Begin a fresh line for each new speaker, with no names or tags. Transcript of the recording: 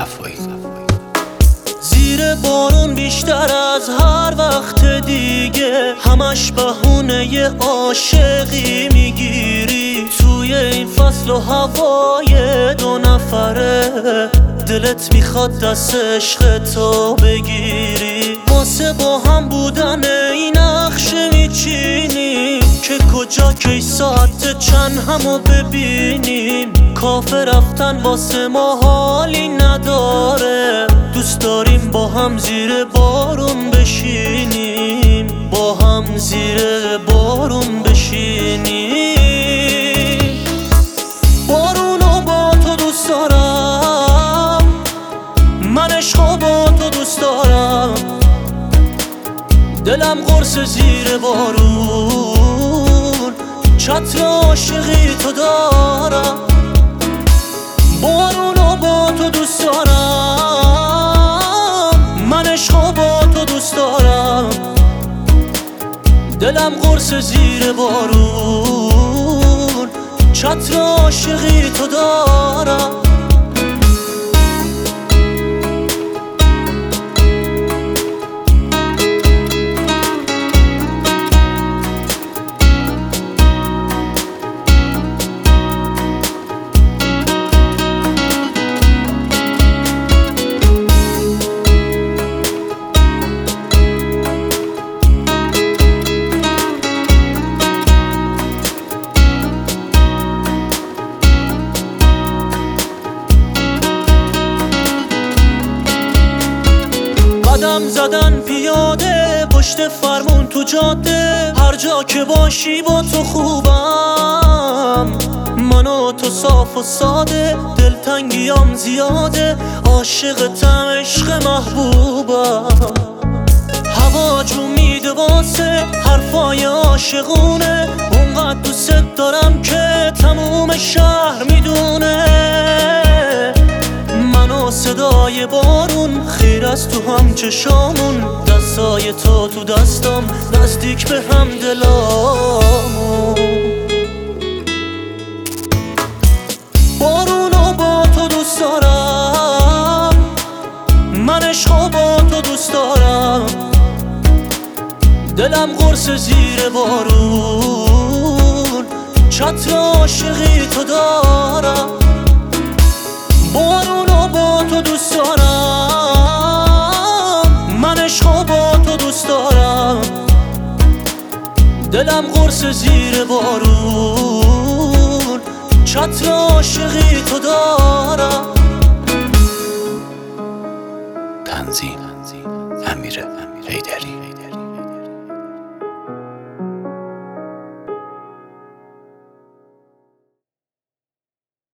صفایی.
زیر بارون بیشتر از هر وقت دیگه همش بهونه عاشقی میگیری. توی این فصل و هوای دو نفره دلت میخواد دست عشق تو بگیری. واسه با هم بودن این نقشه میچینیم که کجا کی ساعت چند همو ببینیم. کافه رفتن واسه ما حالی نداره، دوست داریم با هم زیر بارون بشینیم، با هم زیر بارون بشینیم. بارونو با تو دوست دارم، من عشقو با تو دوست دارم، دلم قرص زیر بارون، چتر عاشقی تو دارم. بارونو با تو دوست دارم، من عشقو با تو دوست دارم، دلم قرص زیر بارون، چتر عاشقی تو دارم. قدم زدن پیاده پشت فرمون تو جاده، هر جا که باشی با تو خوبم. من و تو صاف و ساده، دلتنگیام زیاده، عاشقتم عشق محبوبم. هوا جو میده واسه حرفای عاشقونه، اونقدر دوست دارم که تموم شهر میدونه. من و صدای بارون خیر از تو هم چشامون، دستای تو تو دستام نزدیک به هم دلامون. بارونو با تو دوست دارم، من عشقو با تو دوست دارم، دلم قرص زیر بارون، چتر عاشقی تو دارم. بارونو با تو دوست دارم، من عشقو با تو دوست دارم، دلم قرص زیر بارون، چتر عاشقی تو دارم.